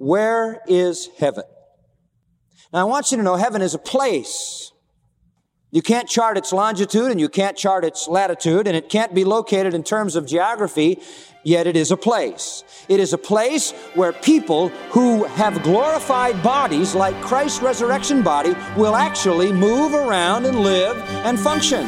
Where is heaven? Now, I want you to know heaven is a place. You can't chart its longitude and you can't chart its latitude, and it can't be located in terms of geography, yet it is a place. It is a place where people who have glorified bodies like Christ's resurrection body will actually move around and live and function.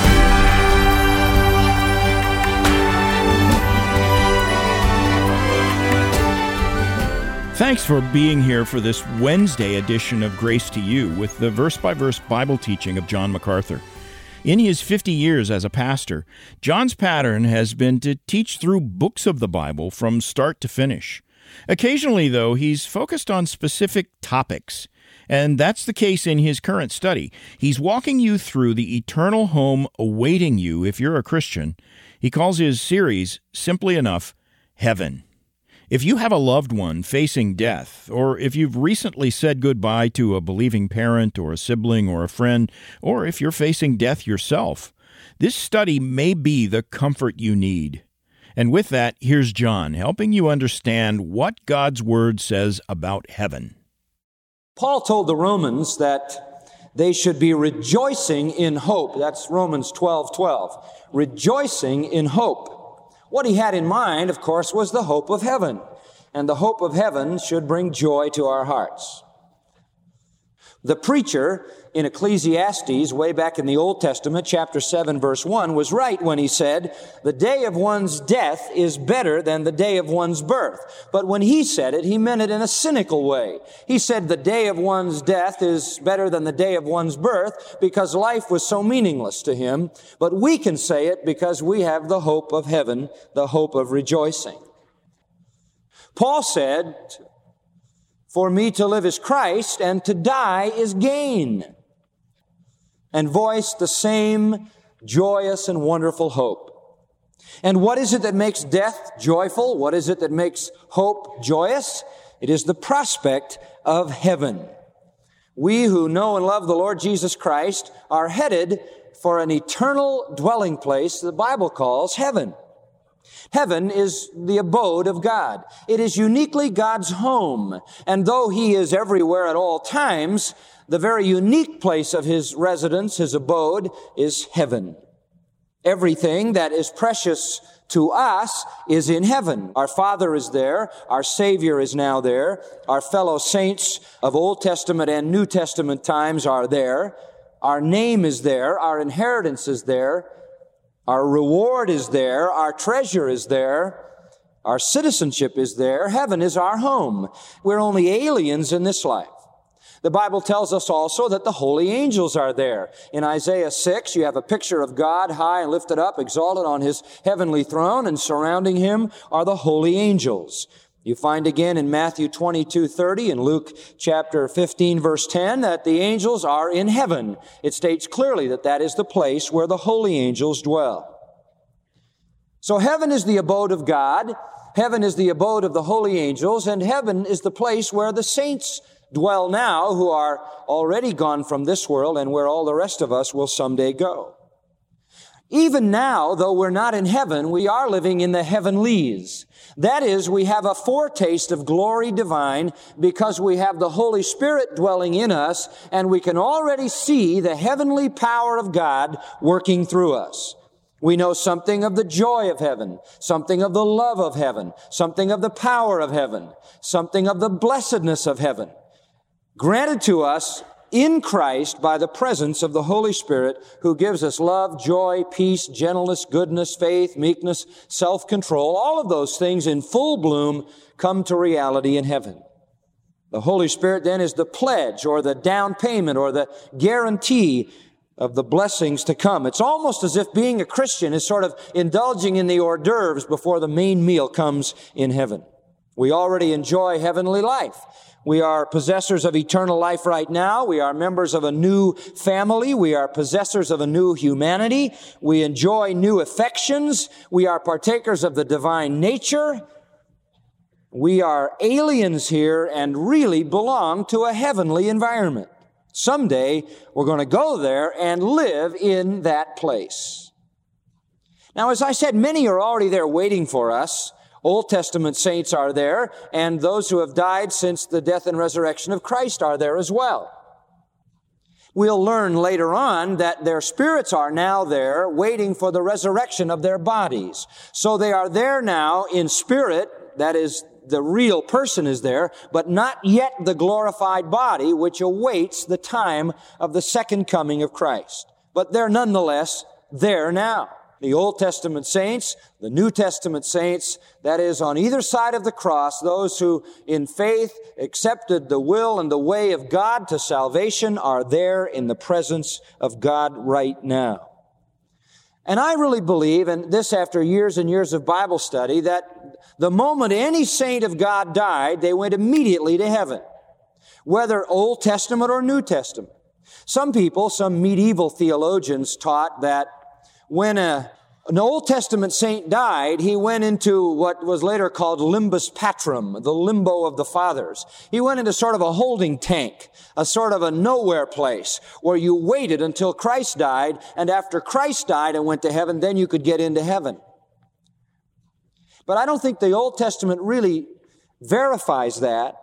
Thanks for being here for this Wednesday edition of Grace to You with the verse-by-verse Bible teaching of John MacArthur. In his 50 years as a pastor, John's pattern has been to teach through books of the Bible from start to finish. Occasionally, though, he's focused on specific topics, and that's the case in his current study. He's walking you through the eternal home awaiting you if you're a Christian. He calls his series, simply enough, Heaven. If you have a loved one facing death, or if you've recently said goodbye to a believing parent or a sibling or a friend, or if you're facing death yourself, this study may be the comfort you need. And with that, here's John, helping you understand what God's Word says about heaven. Paul told the Romans that they should be rejoicing in hope. That's Romans 12:12. Rejoicing in hope. What he had in mind, of course, was the hope of heaven. And the hope of heaven should bring joy to our hearts. The preacher in Ecclesiastes, way back in the Old Testament, chapter 7, verse 1, was right when he said, the day of one's death is better than the day of one's birth. But when he said it, he meant it in a cynical way. He said the day of one's death is better than the day of one's birth because life was so meaningless to him. But we can say it because we have the hope of heaven, the hope of rejoicing. Paul said, for me to live is Christ, and to die is gain, and voiced the same joyous and wonderful hope. And what is it that makes death joyful? What is it that makes hope joyous? It is the prospect of heaven. We who know and love the Lord Jesus Christ are headed for an eternal dwelling place the Bible calls heaven. Heaven is the abode of God. It is uniquely God's home. And though He is everywhere at all times, the very unique place of His residence, His abode, is heaven. Everything that is precious to us is in heaven. Our Father is there. Our Savior is now there. Our fellow saints of Old Testament and New Testament times are there. Our name is there. Our inheritance is there. Our reward is there. Our treasure is there. Our citizenship is there. Heaven is our home. We're only aliens in this life. The Bible tells us also that the holy angels are there. In Isaiah 6, you have a picture of God high and lifted up, exalted on His heavenly throne, and surrounding Him are the holy angels. You find again in Matthew 22:30 and Luke chapter 15, verse 10, that the angels are in heaven. It states clearly that that is the place where the holy angels dwell. So heaven is the abode of God, heaven is the abode of the holy angels, and heaven is the place where the saints dwell now who are already gone from this world and where all the rest of us will someday go. Even now, though we're not in heaven, we are living in the heavenlies. That is, we have a foretaste of glory divine because we have the Holy Spirit dwelling in us, and we can already see the heavenly power of God working through us. We know something of the joy of heaven, something of the love of heaven, something of the power of heaven, something of the blessedness of heaven, granted to us in Christ by the presence of the Holy Spirit, who gives us love, joy, peace, gentleness, goodness, faith, meekness, self-control. All of those things in full bloom come to reality in heaven. The Holy Spirit then is the pledge or the down payment or the guarantee of the blessings to come. It's almost as if being a Christian is sort of indulging in the hors d'oeuvres before the main meal comes in heaven. We already enjoy heavenly life. We are possessors of eternal life right now. We are members of a new family. We are possessors of a new humanity. We enjoy new affections. We are partakers of the divine nature. We are aliens here and really belong to a heavenly environment. Someday, we're going to go there and live in that place. Now, as I said, many are already there waiting for us. Old Testament saints are there, and those who have died since the death and resurrection of Christ are there as well. We'll learn later on that their spirits are now there waiting for the resurrection of their bodies. So they are there now in spirit, that is, the real person is there, but not yet the glorified body, which awaits the time of the second coming of Christ. But they're nonetheless there now. The Old Testament saints, the New Testament saints, that is, on either side of the cross, those who in faith accepted the will and the way of God to salvation are there in the presence of God right now. And I really believe, and this after years and years of Bible study, that the moment any saint of God died, they went immediately to heaven, whether Old Testament or New Testament. Some people, some medieval theologians taught that when an Old Testament saint died, he went into what was later called limbus patrum, the limbo of the fathers. He went into sort of a holding tank, a sort of a nowhere place where you waited until Christ died, and after Christ died and went to heaven, then you could get into heaven. But I don't think the Old Testament really verifies that.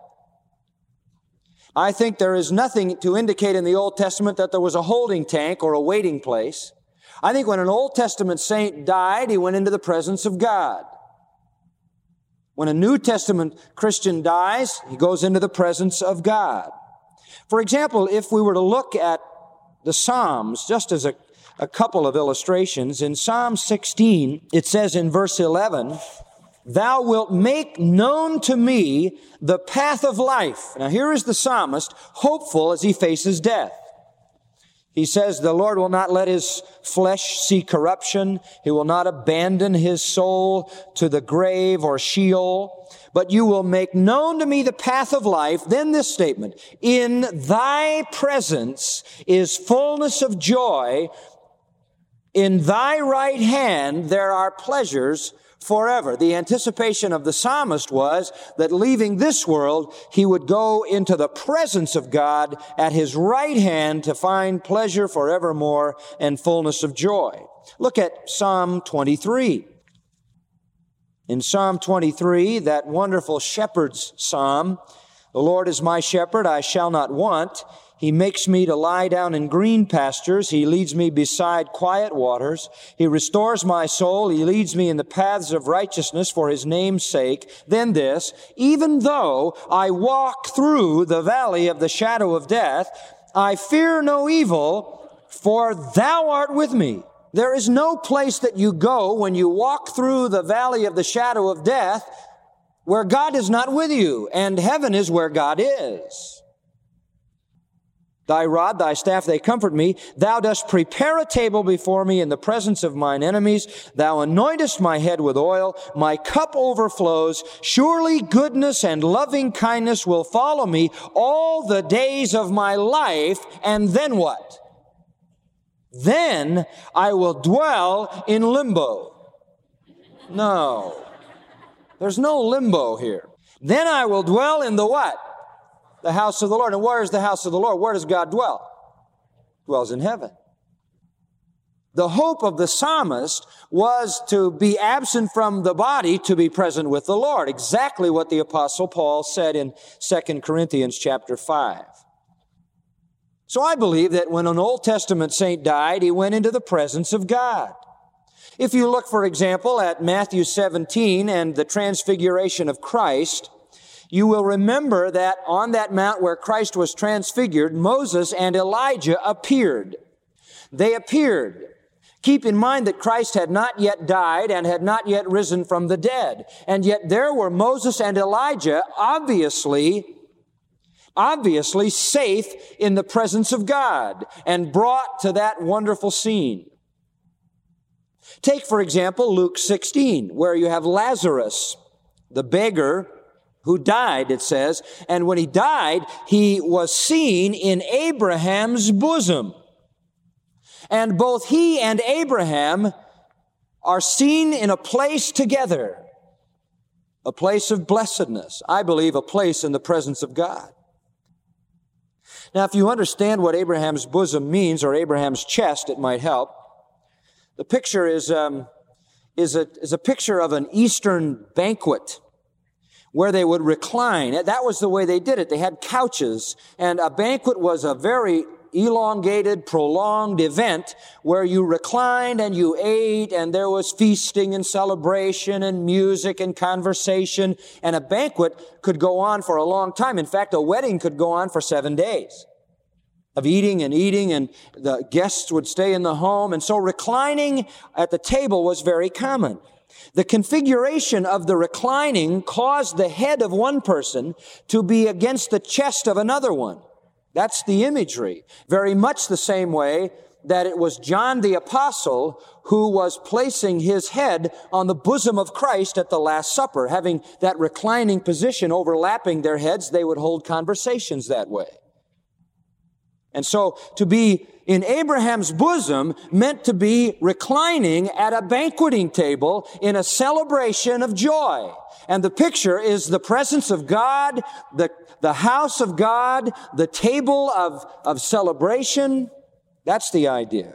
I think there is nothing to indicate in the Old Testament that there was a holding tank or a waiting place. I think when an Old Testament saint died, he went into the presence of God. When a New Testament Christian dies, he goes into the presence of God. For example, if we were to look at the Psalms, just as a couple of illustrations, in Psalm 16, it says in verse 11, "Thou wilt make known to me the path of life." Now here is the psalmist, hopeful as he faces death. He says, "The Lord will not let his flesh see corruption. He will not abandon his soul to the grave or Sheol. But you will make known to me the path of life." Then this statement, "In thy presence is fullness of joy. In thy right hand there are pleasures forever." The anticipation of the psalmist was that leaving this world, he would go into the presence of God at his right hand to find pleasure forevermore and fullness of joy. Look at Psalm 23. In Psalm 23, that wonderful shepherd's psalm, "The Lord is my shepherd, I shall not want. He makes me to lie down in green pastures. He leads me beside quiet waters. He restores my soul. He leads me in the paths of righteousness for his name's sake." Then this, "Even though I walk through the valley of the shadow of death, I fear no evil, for thou art with me." There is no place that you go when you walk through the valley of the shadow of death where God is not with you, and heaven is where God is. "Thy rod, thy staff, they comfort me. Thou dost prepare a table before me in the presence of mine enemies. Thou anointest my head with oil. My cup overflows. Surely goodness and loving kindness will follow me all the days of my life." And then what? "Then I will dwell in limbo." No. There's no limbo here. "Then I will dwell in the what? The house of the Lord." And where is the house of the Lord? Where does God dwell? Dwells in heaven. The hope of the psalmist was to be absent from the body to be present with the Lord. Exactly what the Apostle Paul said in 2 Corinthians chapter 5. So I believe that when an Old Testament saint died, he went into the presence of God. If you look, for example, at Matthew 17 and the transfiguration of Christ, you will remember that on that mount where Christ was transfigured, Moses and Elijah appeared. They appeared. Keep in mind that Christ had not yet died and had not yet risen from the dead. And yet there were Moses and Elijah, obviously safe in the presence of God and brought to that wonderful scene. Take, for example, Luke 16, where you have Lazarus, the beggar, who died, it says, and when he died, he was seen in Abraham's bosom. And both he and Abraham are seen in a place together, a place of blessedness. I believe a place in the presence of God. Now, if you understand what Abraham's bosom means, or Abraham's chest, it might help. The picture is is a picture of an Eastern banquet where they would recline. That was the way they did it. They had couches, and a banquet was a very elongated, prolonged event where you reclined and you ate, and there was feasting and celebration and music and conversation, and a banquet could go on for a long time. In fact, a wedding could go on for 7 days of eating, and the guests would stay in the home, and so reclining at the table was very common. The configuration of the reclining caused the head of one person to be against the chest of another one. That's the imagery. Very much the same way that it was John the Apostle who was placing his head on the bosom of Christ at the Last Supper. Having that reclining position overlapping their heads, they would hold conversations that way. And so to be in Abraham's bosom meant to be reclining at a banqueting table in a celebration of joy. And the picture is the presence of God, the house of God, the table of celebration. That's the idea.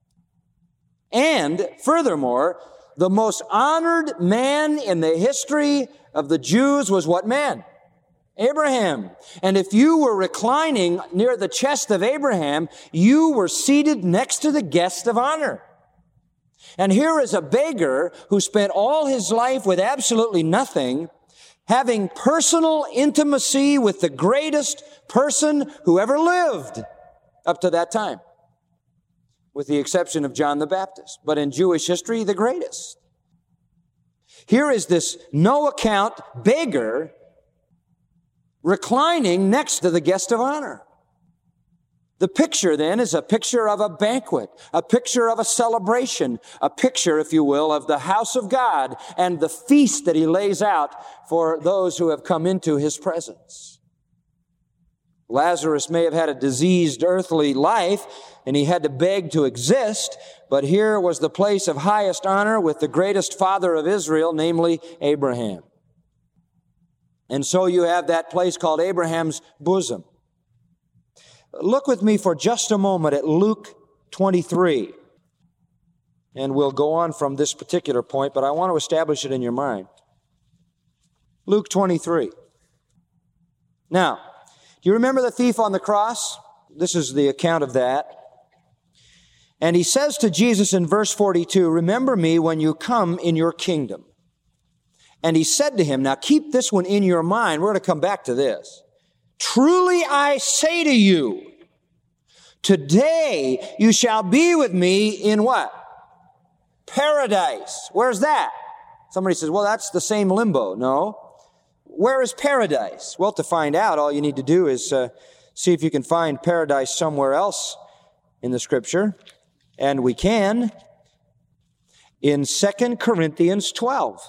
And furthermore, the most honored man in the history of the Jews was what man? Abraham. And if you were reclining near the chest of Abraham, you were seated next to the guest of honor. And here is a beggar who spent all his life with absolutely nothing, having personal intimacy with the greatest person who ever lived up to that time, with the exception of John the Baptist, but in Jewish history, the greatest. Here is this no-account beggar reclining next to the guest of honor. The picture then is a picture of a banquet, a picture of a celebration, a picture, if you will, of the house of God and the feast that he lays out for those who have come into his presence. Lazarus may have had a diseased earthly life, and he had to beg to exist, but here was the place of highest honor with the greatest father of Israel, namely Abraham. And so you have that place called Abraham's bosom. Look with me for just a moment at Luke 23. And we'll go on from this particular point, but I want to establish it in your mind. Luke 23. Now, do you remember the thief on the cross? This is the account of that. And he says to Jesus in verse 42, "Remember me when you come in your kingdom." And he said to him, now keep this one in your mind. We're going to come back to this. "Truly I say to you, today you shall be with me in" what? Paradise. Where's that? Somebody says, well, that's the same limbo. No. Where is paradise? Well, to find out, all you need to do is see if you can find paradise somewhere else in the Scripture. And we can. In 2 Corinthians 12.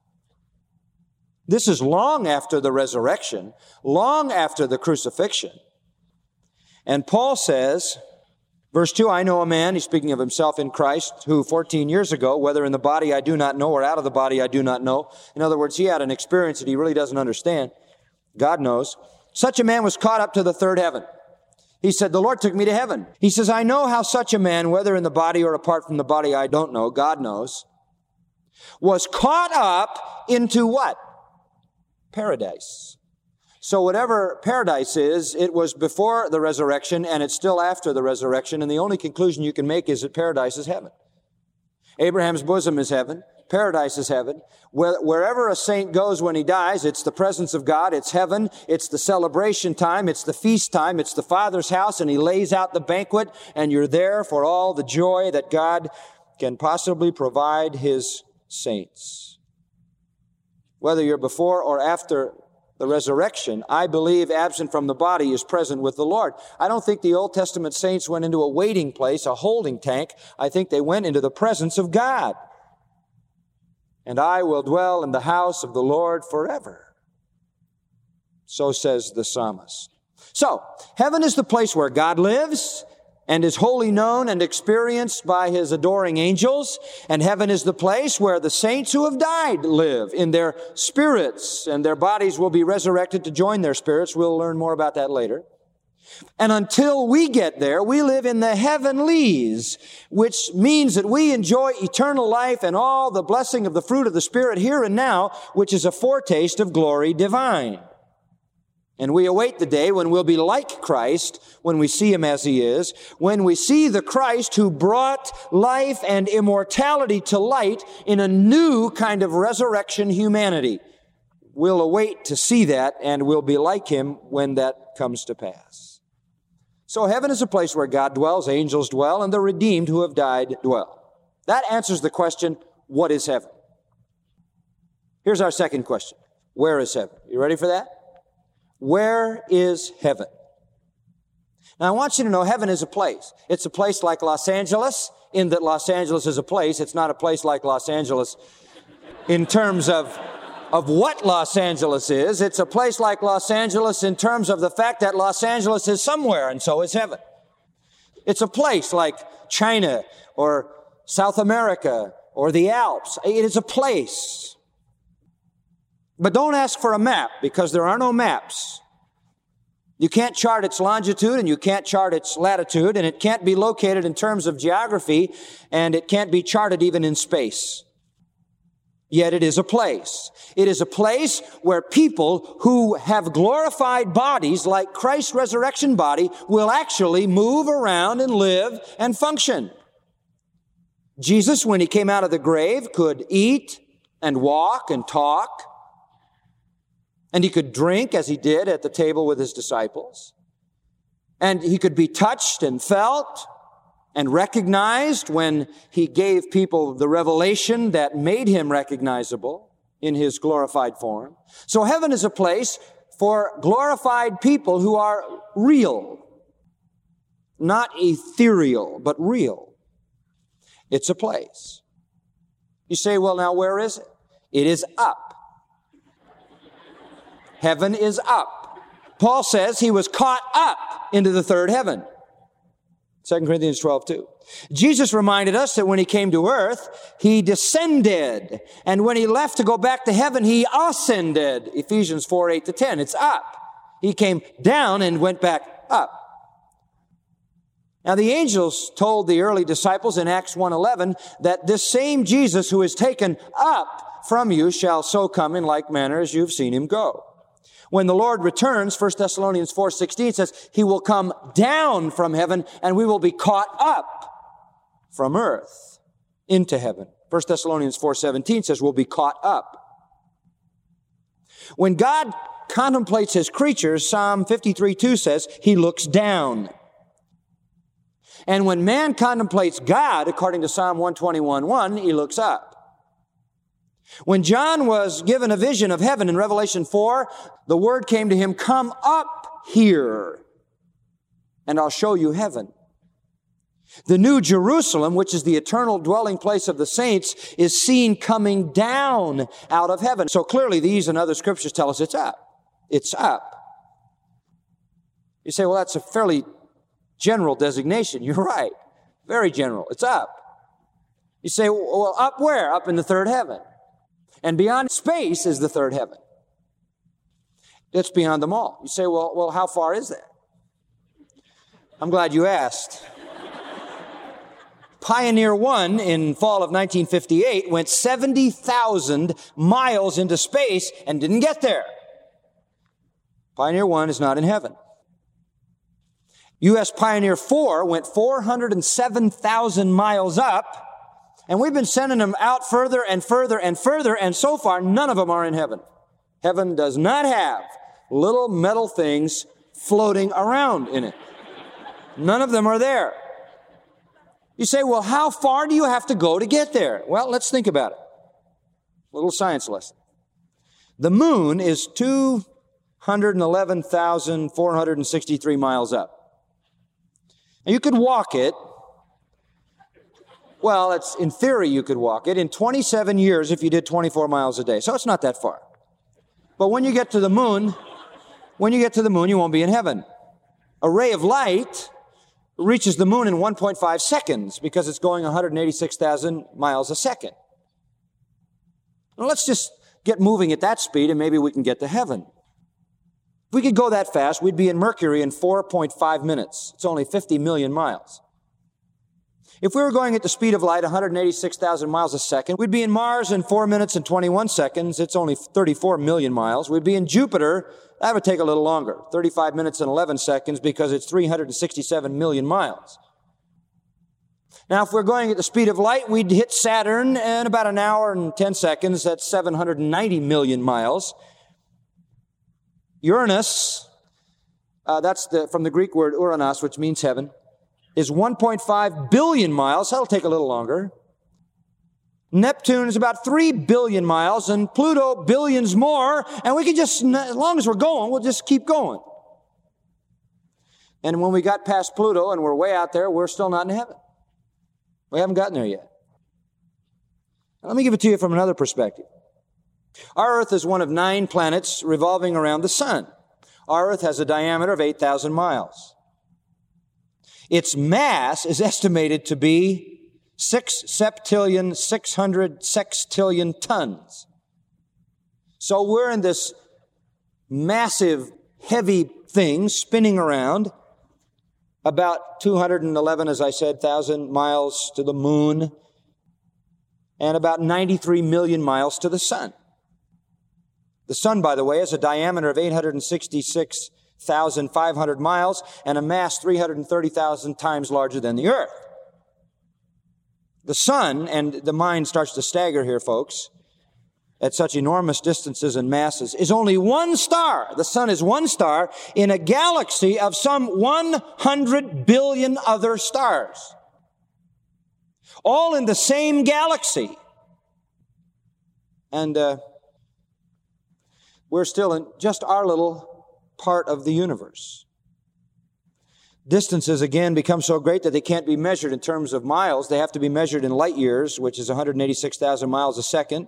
This is long after the resurrection, long after the crucifixion. And Paul says, verse 2, "I know a man," he's speaking of himself in Christ, "who 14 years ago, whether in the body I do not know or out of the body I do not know." In other words, he had an experience that he really doesn't understand. God knows. "Such a man was caught up to the third heaven." He said, "The Lord took me to heaven." He says, "I know how such a man, whether in the body or apart from the body, I don't know, God knows, was caught up into" what? Paradise. So whatever paradise is, it was before the resurrection and it's still after the resurrection. And the only conclusion you can make is that paradise is heaven. Abraham's bosom is heaven. Paradise is heaven. Wherever a saint goes when he dies, it's the presence of God. It's heaven. It's the celebration time. It's the feast time. It's the Father's house, and he lays out the banquet, and you're there for all the joy that God can possibly provide his saints. Whether you're before or after the resurrection, I believe absent from the body is present with the Lord. I don't think the Old Testament saints went into a waiting place, a holding tank. I think they went into the presence of God. "And I will dwell in the house of the Lord forever." So says the psalmist. So, heaven is the place where God lives and is wholly known and experienced by his adoring angels. And heaven is the place where the saints who have died live in their spirits, and their bodies will be resurrected to join their spirits. We'll learn more about that later. And until we get there, we live in the heavenlies, which means that we enjoy eternal life and all the blessing of the fruit of the Spirit here and now, which is a foretaste of glory divine. And we await the day when we'll be like Christ, when we see Him as He is, when we see the Christ who brought life and immortality to light in a new kind of resurrection humanity. We'll await to see that, and we'll be like Him when that comes to pass. So heaven is a place where God dwells, angels dwell, and the redeemed who have died dwell. That answers the question, what is heaven? Here's our second question. Where is heaven? You ready for that? Where is heaven? Now, I want you to know heaven is a place. It's a place like Los Angeles, in that Los Angeles is a place. It's not a place like Los Angeles in terms of what Los Angeles is. It's a place like Los Angeles in terms of the fact that Los Angeles is somewhere, and so is heaven. It's a place like China or South America or the Alps. It is a place. But don't ask for a map, because there are no maps. You can't chart its longitude and you can't chart its latitude, and it can't be located in terms of geography, and it can't be charted even in space. Yet it is a place. It is a place where people who have glorified bodies like Christ's resurrection body will actually move around and live and function. Jesus, when He came out of the grave, could eat and walk and talk. And He could drink as He did at the table with His disciples. And He could be touched and felt and recognized when He gave people the revelation that made Him recognizable in His glorified form. So heaven is a place for glorified people who are real. Not ethereal, but real. It's a place. You say, well, now where is it? It is up. Heaven is up. Paul says he was caught up into the third heaven. 2 Corinthians 12:2. Jesus reminded us that when He came to earth, He descended. And when He left to go back to heaven, He ascended. Ephesians 4:8-10. It's up. He came down and went back up. Now the angels told the early disciples in Acts 1:11 that this same Jesus who is taken up from you shall so come in like manner as you've seen Him go. When the Lord returns, 1 Thessalonians 4:16 says, He will come down from heaven and we will be caught up from earth into heaven. 1 Thessalonians 4:17 says we'll be caught up. When God contemplates His creatures, Psalm 53:2 says He looks down. And when man contemplates God, according to Psalm 121:1, he looks up. When John was given a vision of heaven in Revelation 4, the word came to him, come up here, and I'll show you heaven. The New Jerusalem, which is the eternal dwelling place of the saints, is seen coming down out of heaven. So clearly these and other scriptures tell us it's up. It's up. You say, well, that's a fairly general designation. You're right. Very general. It's up. You say, well, up where? Up in the third heaven. And beyond space is the third heaven. It's beyond them all. You say, well, how far is that? I'm glad you asked. Pioneer 1 in fall of 1958 went 70,000 miles into space and didn't get there. Pioneer 1 is not in heaven. U.S. Pioneer 4 went 407,000 miles up, and we've been sending them out further and further and further, and so far none of them are in heaven. Heaven does not have little metal things floating around in it. None of them are there. You say, well, how far do you have to go to get there? Well, let's think about it. A little science lesson. The moon is 211,463 miles up. And you could walk it. Well, in theory you could walk it in 27 years if you did 24 miles a day. So it's not that far. But when you get to the moon, you won't be in heaven. A ray of light reaches the moon in 1.5 seconds because it's going 186,000 miles a second. Now let's just get moving at that speed and maybe we can get to heaven. If we could go that fast, we'd be in Mercury in 4.5 minutes. It's only 50 million miles. If we were going at the speed of light, 186,000 miles a second, we'd be in Mars in 4 minutes and 21 seconds. It's only 34 million miles. We'd be in Jupiter. That would take a little longer, 35 minutes and 11 seconds, because it's 367 million miles. Now, if we're going at the speed of light, we'd hit Saturn in about an hour and 10 seconds. That's 790 million miles. Uranus, that's from the Greek word uranos, which means heaven, is 1.5 billion miles. That'll take a little longer. Neptune is about 3 billion miles, and Pluto billions more, and we can just, as long as we're going, we'll just keep going. And when we got past Pluto and we're way out there, we're still not in heaven. We haven't gotten there yet. Now, let me give it to you from another perspective. Our Earth is one of 9 planets revolving around the sun. Our Earth has a diameter of 8,000 miles. Its mass is estimated to be 6 septillion, 600 sextillion tons. So we're in this massive, heavy thing spinning around about 211, as I said, 1,000 miles to the moon and about 93 million miles to the sun. The sun, by the way, has a diameter of 866,500 miles and a mass 330,000 times larger than the Earth. The sun, and the mind starts to stagger here, folks, at such enormous distances and masses, is only one star. The sun is one star in a galaxy of some 100 billion other stars. All in the same galaxy. And we're still in just our little part of the universe. Distances, again, become so great that they can't be measured in terms of miles. They have to be measured in light years, which is 186,000 miles a second.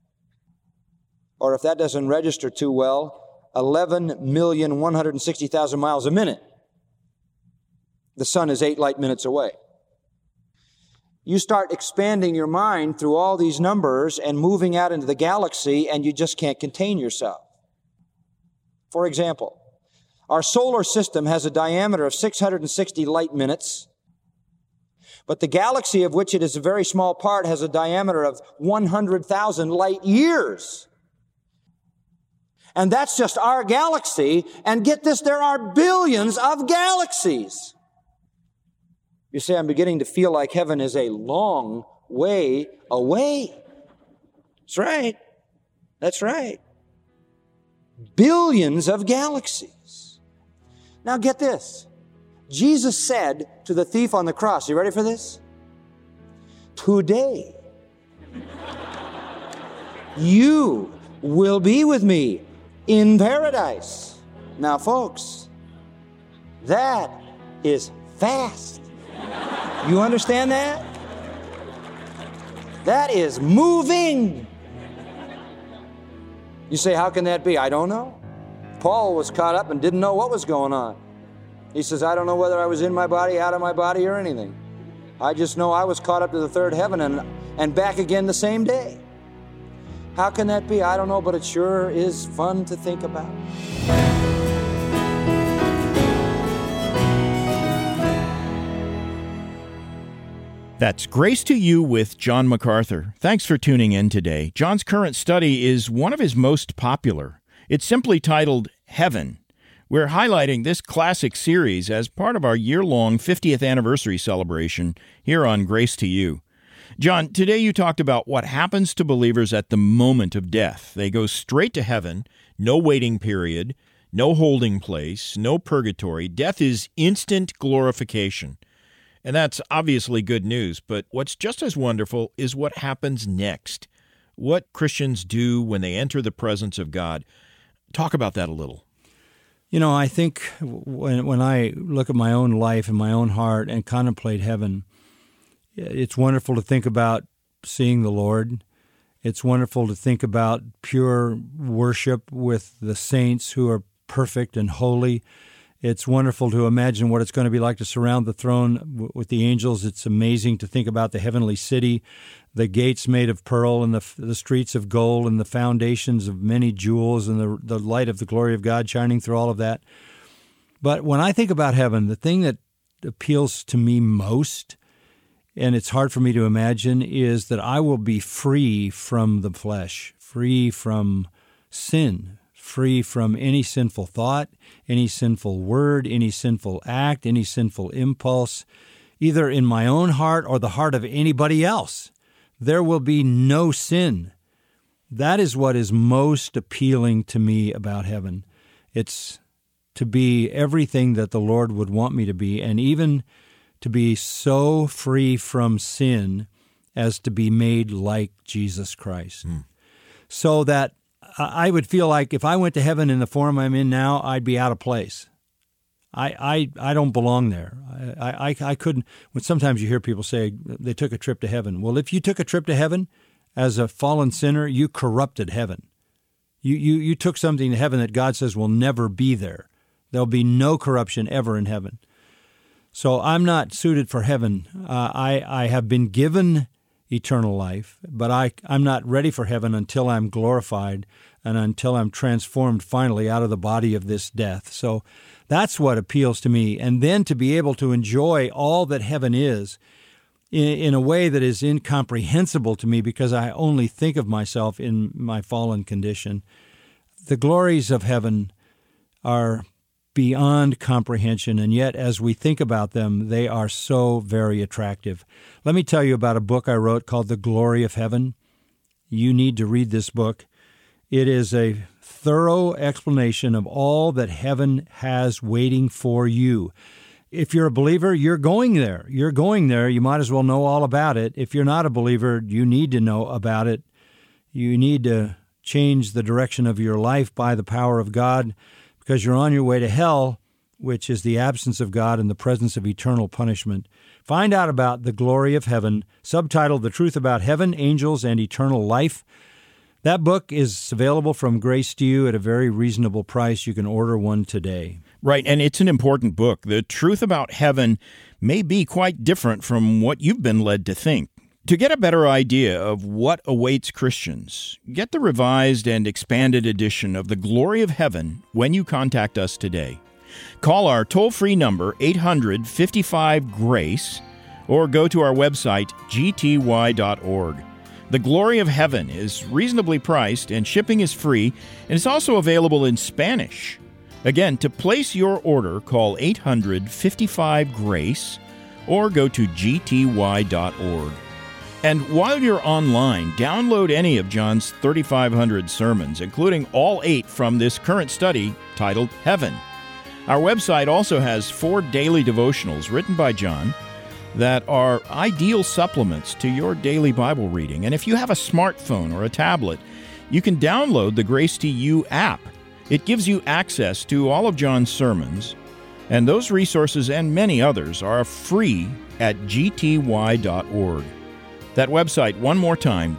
Or if that doesn't register too well, 11,160,000 miles a minute. The sun is 8 light minutes away. You start expanding your mind through all these numbers and moving out into the galaxy, and you just can't contain yourself. For example, our solar system has a diameter of 660 light minutes, but the galaxy of which it is a very small part has a diameter of 100,000 light years. And that's just our galaxy. And get this, there are billions of galaxies. You say, I'm beginning to feel like heaven is a long way away. That's right. That's right. Billions of galaxies. Now get this. Jesus said to the thief on the cross, you ready for this? Today, you will be with me in paradise. Now, folks, that is fast. You understand that? That is moving. You say, how can that be? I don't know. Paul was caught up and didn't know what was going on. He says, I don't know whether I was in my body, out of my body, or anything. I just know I was caught up to the third heaven and back again the same day. How can that be? I don't know, but it sure is fun to think about. That's Grace to You with John MacArthur. Thanks for tuning in today. John's current study is one of his most popular. It's simply titled Heaven. We're highlighting this classic series as part of our year-long 50th anniversary celebration here on Grace to You. John, today you talked about what happens to believers at the moment of death. They go straight to heaven, no waiting period, no holding place, no purgatory. Death is instant glorification. And that's obviously good news, but what's just as wonderful is what happens next. What Christians do when they enter the presence of God. Talk about that a little. You know, I think when I look at my own life and my own heart and contemplate heaven, it's wonderful to think about seeing the Lord. It's wonderful to think about pure worship with the saints who are perfect and holy. It's wonderful to imagine what it's going to be like to surround the throne with the angels. It's amazing to think about the heavenly city, the gates made of pearl and the streets of gold and the foundations of many jewels and the light of the glory of God shining through all of that. But when I think about heaven, the thing that appeals to me most, and it's hard for me to imagine, is that I will be free from the flesh, free from sin, free from any sinful thought, any sinful word, any sinful act, any sinful impulse, either in my own heart or the heart of anybody else. There will be no sin. That is what is most appealing to me about heaven. It's to be everything that the Lord would want me to be, and even to be so free from sin as to be made like Jesus Christ. So that I would feel like if I went to heaven in the form I'm in now, I'd be out of place. I don't belong there. I couldn't. When sometimes you hear people say they took a trip to heaven. Well, if you took a trip to heaven as a fallen sinner, you corrupted heaven. You took something to heaven that God says will never be there. There'll be no corruption ever in heaven. So I'm not suited for heaven. I have been given eternal life, but I'm not ready for heaven until I'm glorified and until I'm transformed finally out of the body of this death. So that's what appeals to me. And then to be able to enjoy all that heaven is in a way that is incomprehensible to me because I only think of myself in my fallen condition. The glories of heaven are beyond comprehension, and yet as we think about them, they are so very attractive. Let me tell you about a book I wrote called The Glory of Heaven. You need to read this book. It is a thorough explanation of all that heaven has waiting for you. If you're a believer, you're going there. You're going there. You might as well know all about it. If you're not a believer, you need to know about it. You need to change the direction of your life by the power of God, because you're on your way to hell, which is the absence of God and the presence of eternal punishment. Find out about The Glory of Heaven, subtitled The Truth About Heaven, Angels, and Eternal Life. That book is available from Grace to You at a very reasonable price. You can order one today. Right, and it's an important book. The truth about heaven may be quite different from what you've been led to think. To get a better idea of what awaits Christians, get the revised and expanded edition of The Glory of Heaven when you contact us today. Call our toll-free number, 800-55-GRACE, or go to our website, gty.org. The Glory of Heaven is reasonably priced, and shipping is free, and it's also available in Spanish. Again, to place your order, call 800-55-GRACE, or go to gty.org. And while you're online, download any of John's 3,500 sermons, including all 8 from this current study titled Heaven. Our website also has 4 daily devotionals written by John that are ideal supplements to your daily Bible reading. And if you have a smartphone or a tablet, you can download the Grace to You app. It gives you access to all of John's sermons, and those resources and many others are free at gty.org. That website, one more time,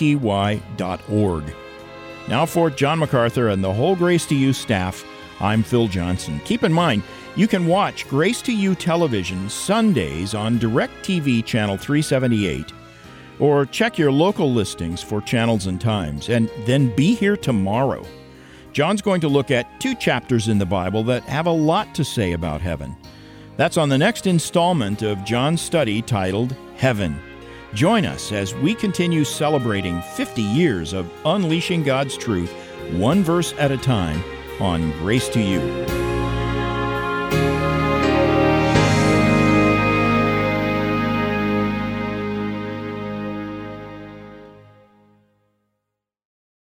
gty.org. Now for John MacArthur and the whole Grace to You staff, I'm Phil Johnson. Keep in mind, you can watch Grace to You television Sundays on DirecTV Channel 378, or check your local listings for channels and times, and then be here tomorrow. John's going to look at 2 chapters in the Bible that have a lot to say about heaven. That's on the next installment of John's study titled Heaven. Join us as we continue celebrating 50 years of unleashing God's truth, one verse at a time, on Grace to You.